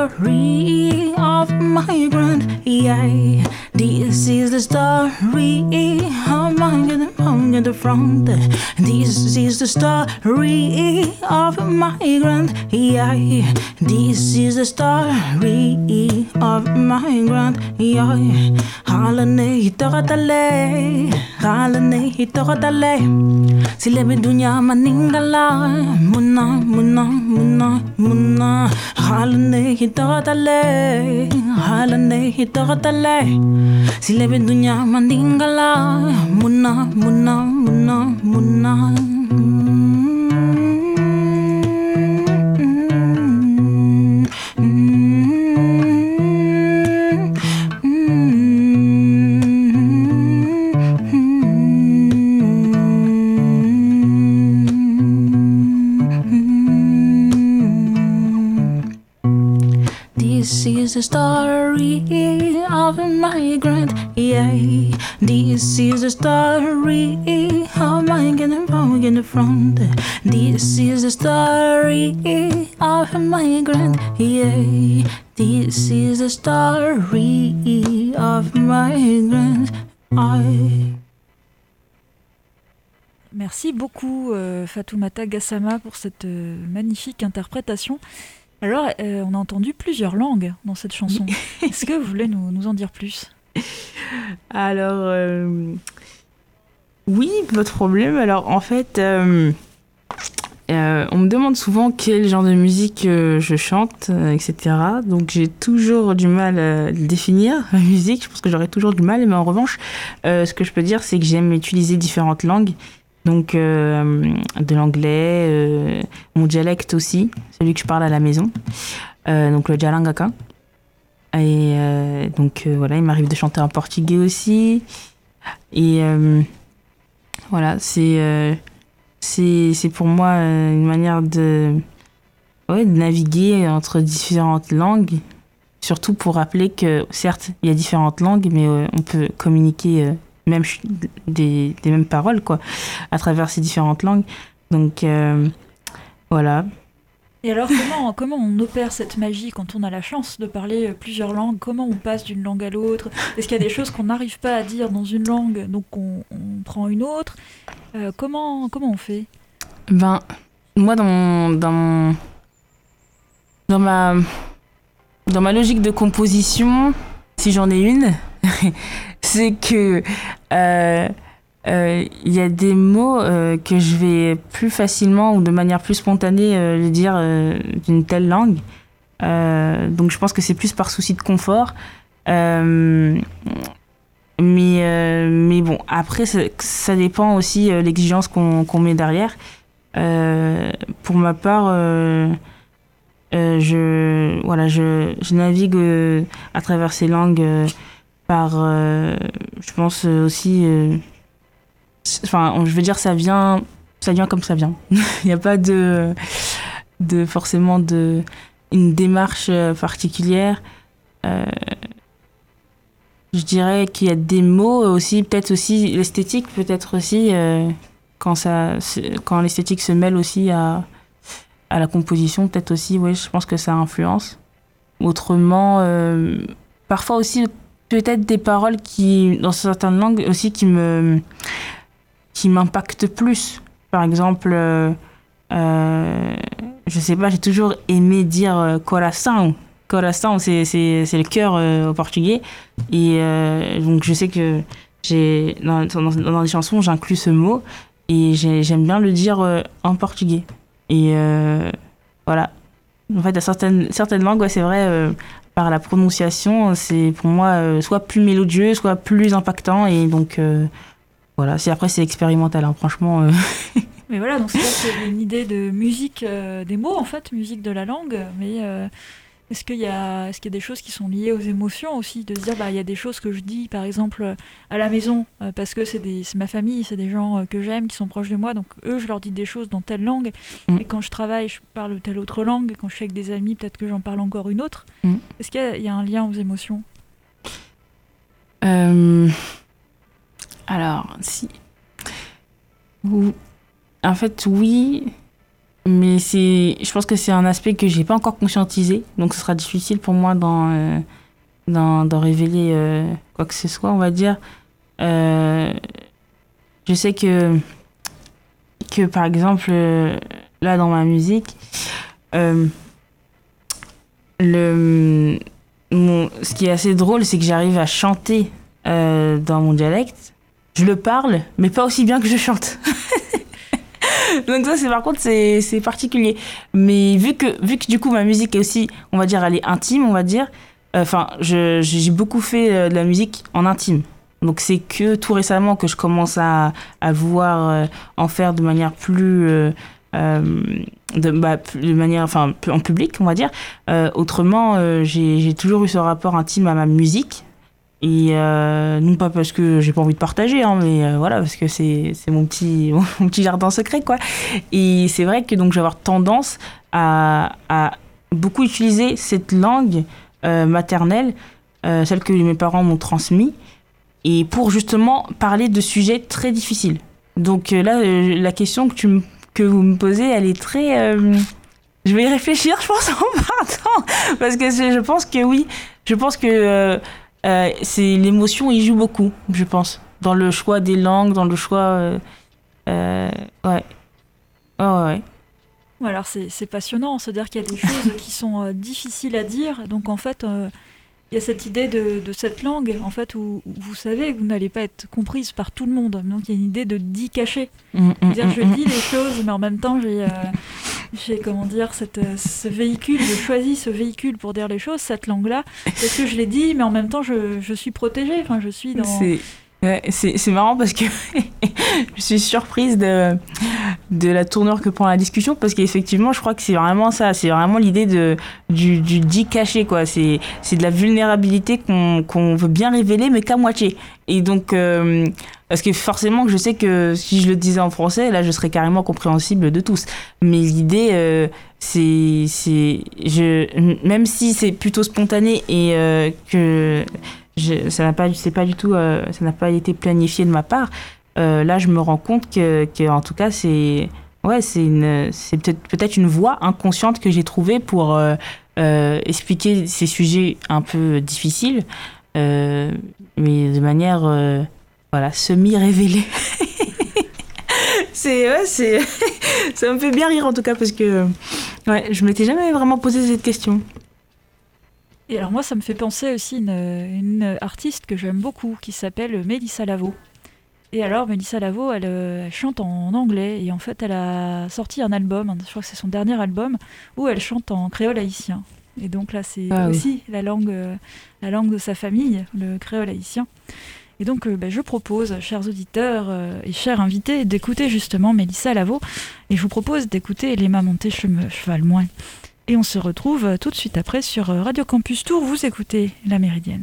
Speaker 4: story of migrant, yeah. This is the story of migrant from the front. This is the story of migrant, yeah. This is the story of migrant, yeah. Halane hitoratale, halane hitoratale. Silebe dunya maningala, muna, muna, muna, muna. Halane hitoratale, halane hitoratale. Silebe dunya maningala, muna, muna, muna, muna. This is the story of a migrant, yeah. This is the story of migrant from in the front. This is the story of a migrant, yeah. This is the story of migrant, I.
Speaker 1: Merci beaucoup Fatoumata Gassama pour cette magnifique interprétation. Alors, on a entendu plusieurs langues dans cette chanson. Est-ce que vous voulez nous en dire plus ?
Speaker 4: Alors, oui, pas de problème. Alors, en fait, on me demande souvent quel genre de musique je chante, etc. Donc, j'ai toujours du mal à le définir, la musique. Je pense que j'aurai toujours du mal. Mais en revanche, ce que je peux dire, c'est que j'aime utiliser différentes langues. Donc, de l'anglais, mon dialecte aussi, celui que je parle à la maison. Donc, le Jalangaka. Et donc, voilà, il m'arrive de chanter en portugais aussi. Et voilà, c'est pour moi une manière de naviguer entre différentes langues. Surtout pour rappeler que, certes, il y a différentes langues, mais on peut communiquer même des mêmes paroles, quoi, à travers ces différentes langues. Donc, voilà.
Speaker 1: Et alors, comment on opère cette magie quand on a la chance de parler plusieurs langues ? Comment on passe d'une langue à l'autre ? Est-ce qu'il y a des choses qu'on n'arrive pas à dire dans une langue, donc on prend une autre ? Comment on fait ?
Speaker 4: Ben, moi, dans ma logique de composition, si j'en ai une, c'est que il y a des mots que je vais plus facilement ou de manière plus spontanée le dire d'une telle langue. Donc je pense que c'est plus par souci de confort. Mais bon, après, ça dépend aussi l'exigence qu'on met derrière. Pour ma part, je navigue à travers ces langues par, je pense aussi, je veux dire, ça vient comme ça vient. Il n'y a pas forcément une démarche particulière. Je dirais qu'il y a des mots aussi, peut-être aussi l'esthétique, peut-être aussi quand l'esthétique se mêle aussi à la composition, peut-être aussi, oui, je pense que ça influence. Autrement, parfois aussi peut-être des paroles qui, dans certaines langues aussi, qui m'impactent plus. Par exemple, je sais pas, j'ai toujours aimé dire coração. Coração, c'est le cœur au portugais. Et donc, je sais que dans des chansons, j'inclus ce mot. Et j'aime bien le dire en portugais. Et voilà. En fait, il y a certaines langues, ouais, c'est vrai, par la prononciation, c'est pour moi soit plus mélodieux, soit plus impactant. Et donc, voilà. Après, c'est expérimental, hein, franchement.
Speaker 1: Mais voilà, donc c'est une idée de musique des mots, en fait, musique de la langue. Mais est-ce qu'il y a des choses qui sont liées aux émotions aussi, de se dire, il y a des choses que je dis, par exemple, à la maison, parce que c'est ma famille, c'est des gens que j'aime, qui sont proches de moi, donc eux, je leur dis des choses dans telle langue, et quand je travaille, je parle telle autre langue, et quand je suis avec des amis, peut-être que j'en parle encore une autre. Est-ce qu'il y a un lien aux émotions ?
Speaker 4: Alors, si... En fait, oui... Mais je pense que c'est un aspect que j'ai pas encore conscientisé, donc ce sera difficile pour moi d'en révéler quoi que ce soit, on va dire. Je sais que par exemple, là dans ma musique, ce qui est assez drôle, c'est que j'arrive à chanter dans mon dialecte. Je le parle, mais pas aussi bien que je chante. Donc ça, par contre, c'est particulier. Mais vu que du coup, ma musique est aussi, on va dire, elle est intime, on va dire. J'ai beaucoup fait de la musique en intime. Donc c'est que tout récemment que je commence à vouloir en faire de manière plus... de manière, en public, on va dire. Autrement, j'ai toujours eu ce rapport intime à ma musique. Et non pas parce que j'ai pas envie de partager, hein, mais voilà, parce que c'est mon petit jardin secret, quoi. Et c'est vrai que donc je vais avoir tendance à beaucoup utiliser cette langue maternelle, celle que mes parents m'ont transmise, et pour justement parler de sujets très difficiles. Donc là, la question que vous me posez, elle est très... je vais y réfléchir, je pense, en partant, parce que je pense que oui, je pense que... c'est l'émotion, il joue beaucoup, je pense, dans le choix des langues, dans le choix ouais.
Speaker 1: Alors c'est passionnant, c'est-à-dire qu'il y a des choses qui sont difficiles à dire, donc en fait il y a cette idée de cette langue en fait où vous savez que vous n'allez pas être comprise par tout le monde, donc il y a une idée de dit caché, c'est-à-dire je dis les choses mais en même temps j'ai comment dire, ce véhicule, je choisis ce véhicule pour dire les choses, cette langue-là, parce que je l'ai dit, mais en même temps, je suis protégée, je suis dans...
Speaker 4: C'est marrant parce que je suis surprise de la tournure que prend la discussion, parce qu'effectivement, je crois que c'est vraiment ça, c'est vraiment l'idée du dit caché, quoi. C'est de la vulnérabilité qu'on veut bien révéler, mais qu'à moitié. Et donc... parce que forcément, je sais que si je le disais en français, là, je serais carrément compréhensible de tous. Mais l'idée, même si c'est plutôt spontané et que ça n'a pas été planifié de ma part, là, je me rends compte que en tout cas, c'est peut-être une voie inconsciente que j'ai trouvée pour expliquer ces sujets un peu difficiles, mais de manière semi-révélée. Ça me fait bien rire en tout cas, parce que je m'étais jamais vraiment posé cette question.
Speaker 1: Et alors moi, ça me fait penser aussi une artiste que j'aime beaucoup, qui s'appelle Mélissa Lavo. Et alors, Mélissa Lavo, elle chante en anglais, et en fait, elle a sorti un album, je crois que c'est son dernier album, où elle chante en créole haïtien. Et donc là, c'est aussi la langue de sa famille, le créole haïtien. Et donc, je propose, chers auditeurs et chers invités, d'écouter justement Mélissa Lavo. Et je vous propose d'écouter Les mains montées cheval moins. Et on se retrouve tout de suite après sur Radio Campus Tour. Vous écoutez La Méridienne.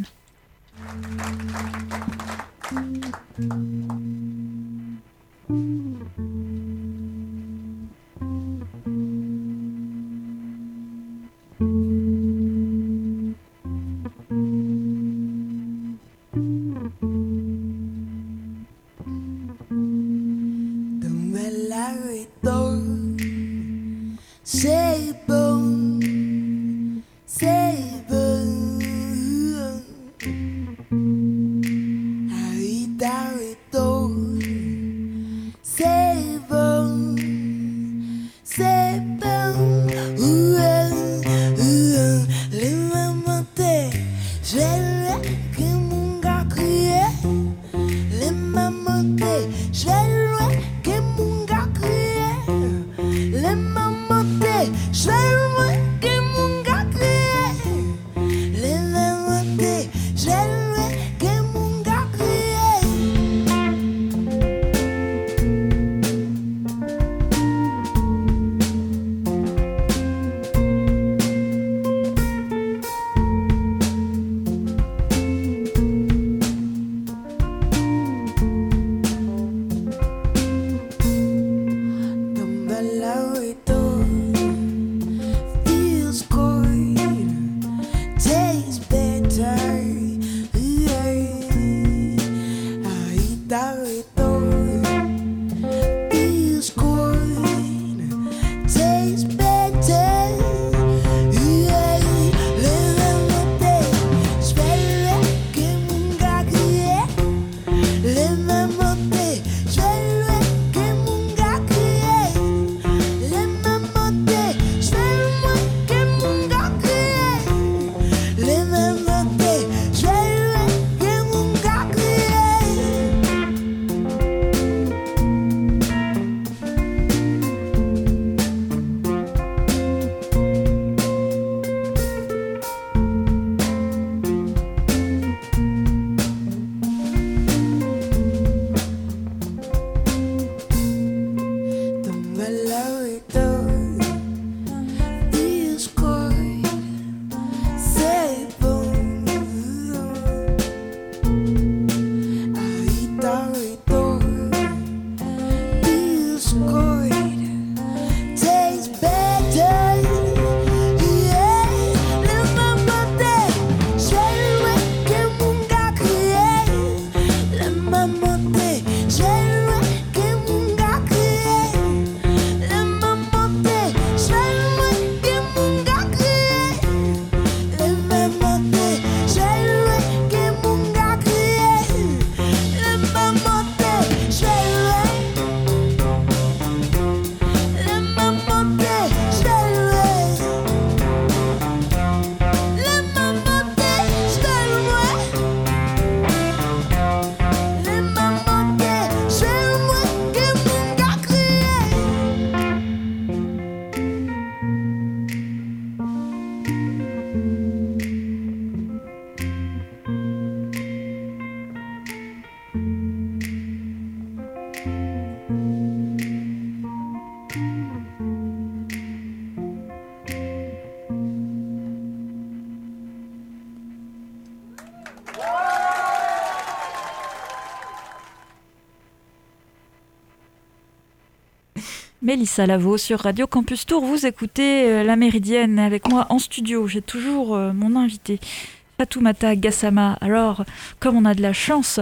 Speaker 1: Mélissa Lavo sur Radio Campus Tour. Vous écoutez La Méridienne avec moi en studio. J'ai toujours mon invité, Fatoumata Gassama. Alors, comme on a de la chance,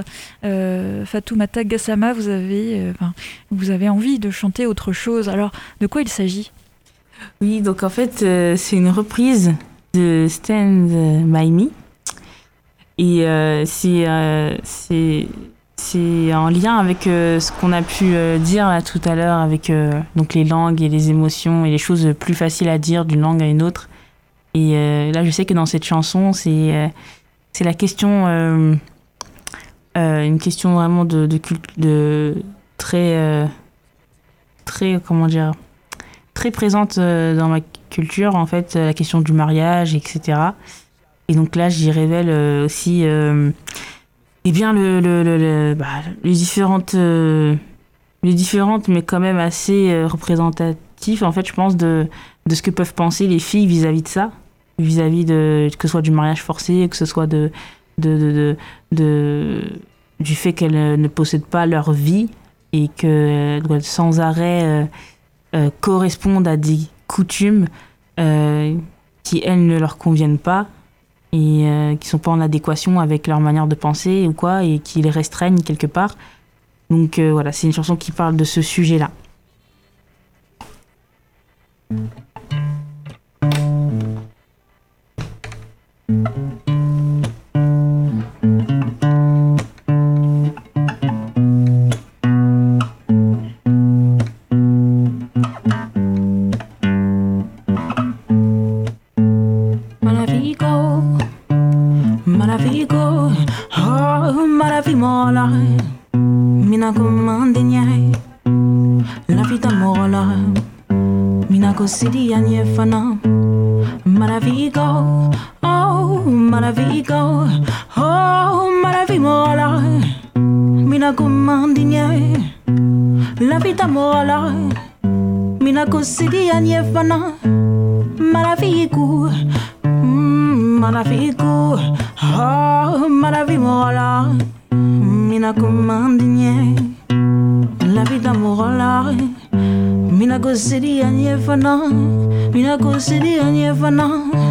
Speaker 1: Fatoumata Gassama, vous avez envie de chanter autre chose. Alors, de quoi il s'agit ?
Speaker 4: Oui, donc en fait, c'est une reprise de Stand By Me. Et c'est en lien avec ce qu'on a pu dire là, tout à l'heure, avec donc les langues et les émotions et les choses plus faciles à dire d'une langue à une autre. Et là, je sais que dans cette chanson, c'est la question, une question vraiment de très, comment dire, très présente dans ma culture, en fait, la question du mariage, etc. Et donc là, j'y révèle aussi Eh bien, les différentes, mais quand même assez représentatives, en fait, je pense, de ce que peuvent penser les filles vis-à-vis de ça, vis-à-vis de que ce soit du mariage forcé, que ce soit du fait qu'elles ne possèdent pas leur vie et qu'elles doivent sans arrêt correspondre à des coutumes qui, elles, ne leur conviennent pas et qui sont pas en adéquation avec leur manière de penser ou quoi, et qui les restreignent quelque part. Donc voilà, c'est une chanson qui parle de ce sujet-là.
Speaker 7: City and Yefana Maravigo, oh Maravigo, oh Maravimola Mina Commandine La Vita Mola Mina City and Yefana Maravigo, Maravigo, oh Maravimola Mina Commandine La Vita Mola Mina go city and yefana, mina go city and yefana.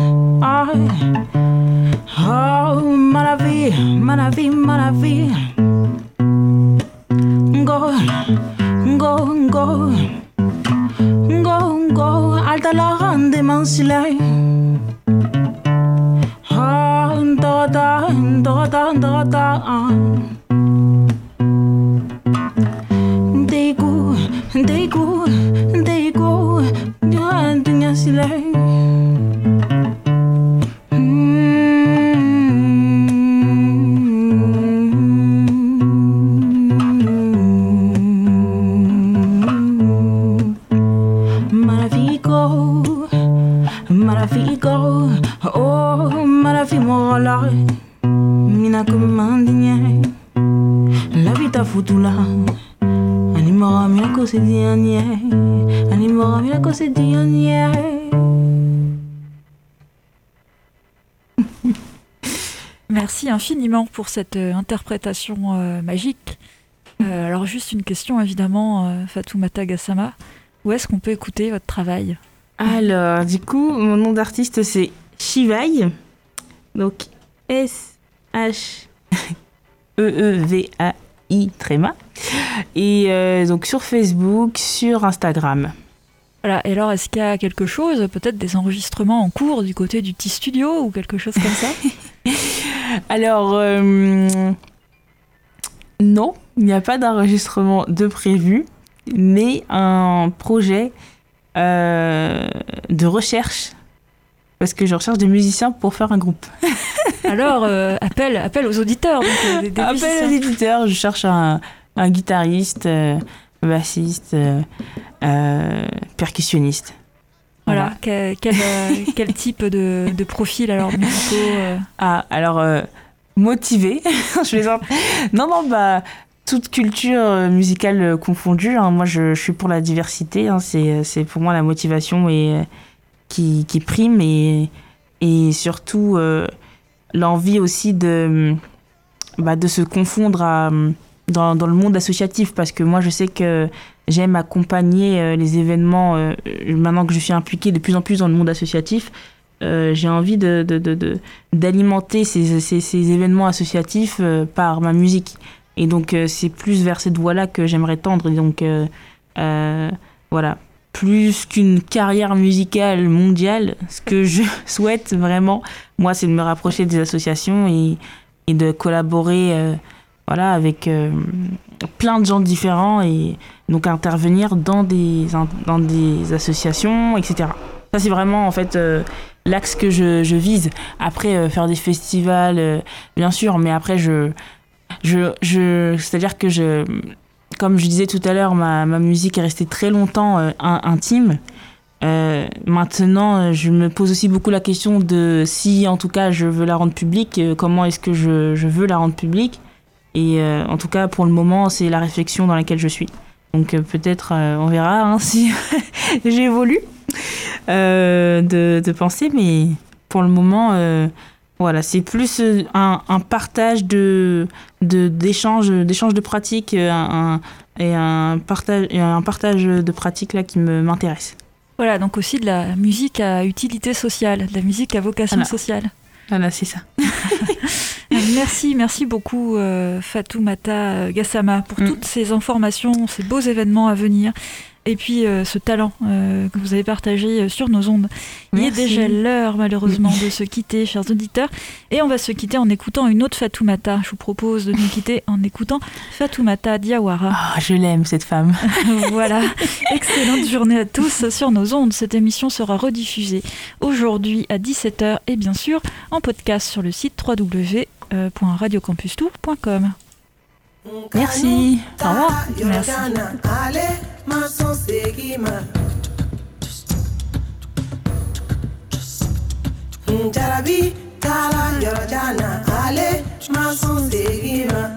Speaker 7: Oh, maravi, maravi, maravi. Go, go, go, go, go. Alta la rande mansile. Oh, doda, doda, doda. They go, they go. Maravigo, oh Maravimola, mina comandine, la vita futura. Animora mina cose di annie, animora mina cose di annie.
Speaker 1: Merci infiniment pour cette interprétation magique. Alors juste une question évidemment, Fatoumata Gassama, où est-ce qu'on peut écouter votre travail ?
Speaker 4: Alors du coup, mon nom d'artiste c'est Shivai, donc SHEEVAI tréma, et donc sur Facebook, sur Instagram.
Speaker 1: Voilà, et alors est-ce qu'il y a quelque chose, peut-être des enregistrements en cours du côté du petit studio ou quelque chose comme ça ?
Speaker 4: Alors, non, il n'y a pas d'enregistrement de prévu, mais un projet de recherche, parce que je recherche des musiciens pour faire un groupe.
Speaker 1: Alors, appel aux auditeurs. Donc, des
Speaker 4: appel aux éditeurs, je cherche un guitariste, bassiste, percussionniste.
Speaker 1: Voilà, quel type de profil alors musicaux
Speaker 4: Ah, alors motivé. Je plaisante. Non, toute culture musicale confondue. Hein. Moi, je suis pour la diversité. Hein. C'est pour moi la motivation qui prime et surtout l'envie aussi de se confondre dans le monde associatif, parce que moi, je sais que j'aime accompagner les événements. Maintenant que je suis impliquée de plus en plus dans le monde associatif, j'ai envie d'alimenter ces événements associatifs par ma musique. Et donc, c'est plus vers cette voie-là que j'aimerais tendre. Et donc, voilà. Plus qu'une carrière musicale mondiale, ce que je souhaite vraiment, moi, c'est de me rapprocher des associations et de collaborer avec plein de gens différents et donc intervenir dans des associations, etc. Ça, c'est vraiment, en fait, l'axe que je vise. Après, faire des festivals, bien sûr, mais après, c'est-à-dire que comme je disais tout à l'heure, ma musique est restée très longtemps intime. Maintenant, je me pose aussi beaucoup la question de si, en tout cas, je veux la rendre publique, comment est-ce que je veux la rendre publique. Et en tout cas, pour le moment, c'est la réflexion dans laquelle je suis. Donc peut-être, on verra si j'évolue de pensée, mais pour le moment, voilà, c'est plus un partage d'échanges de pratiques et un partage de pratiques là qui m'intéresse.
Speaker 1: Voilà, donc aussi de la musique à utilité sociale, de la musique à vocation sociale.
Speaker 4: Voilà, c'est ça.
Speaker 1: Merci beaucoup Fatoumata Gassama pour toutes ces informations, ces beaux événements à venir. Et puis ce talent que vous avez partagé sur nos ondes. Il est déjà l'heure malheureusement de se quitter, chers auditeurs. Et on va se quitter en écoutant une autre Fatoumata. Je vous propose de nous quitter en écoutant Fatoumata Diawara.
Speaker 4: Ah, je l'aime cette femme.
Speaker 1: Voilà, excellente journée à tous sur nos ondes. Cette émission sera rediffusée aujourd'hui à 17h et bien sûr en podcast sur le site www.radiocampustour.com.
Speaker 4: Merci. Au revoir.
Speaker 1: Merci.
Speaker 8: Jarabi kala yorojana ale mason segima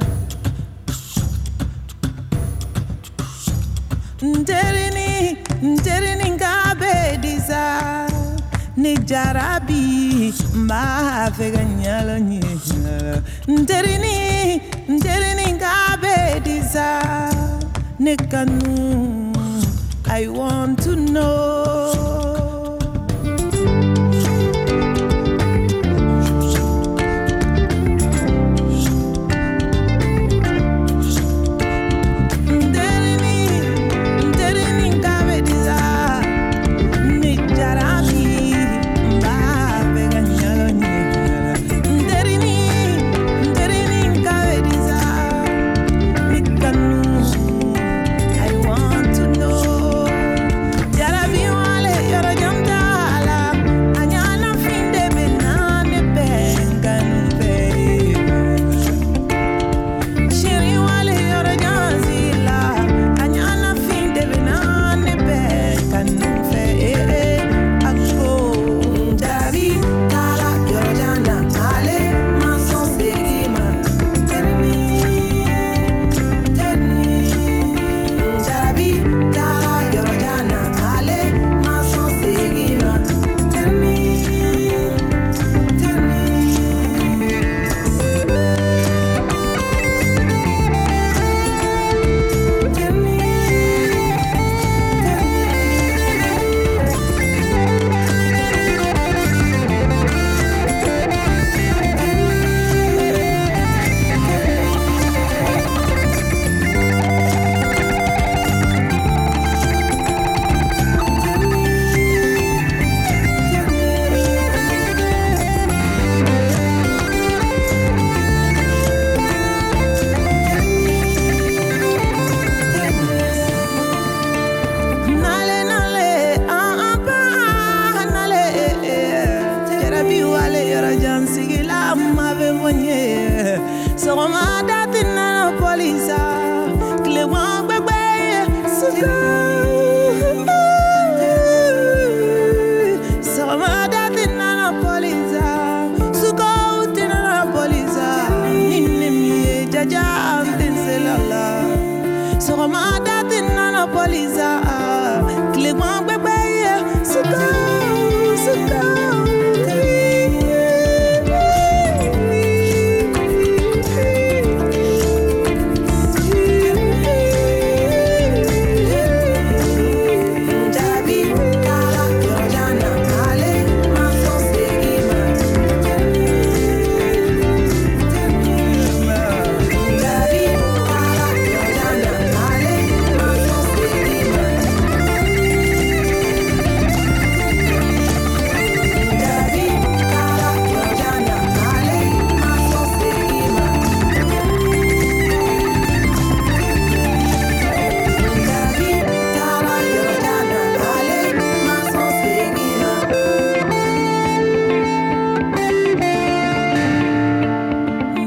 Speaker 8: nterini ngabe disa ni jarabi mba fega nyala nyala nterini ngabe disa ni kanu I want to know.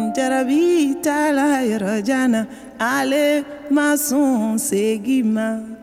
Speaker 9: Ale mason segima